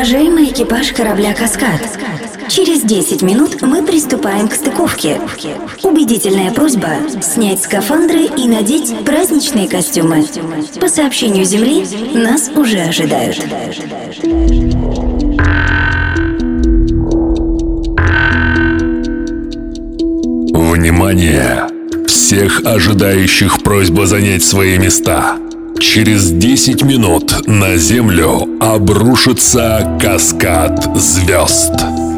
Уважаемый экипаж корабля «Каскад», через 10 минут мы приступаем к стыковке. Убедительная просьба снять скафандры и надеть праздничные костюмы. По сообщению Земли, нас уже ожидают. Внимание! Всех ожидающих просьба занять свои места. Через 10 минут на Землю обрушится каскад звезд.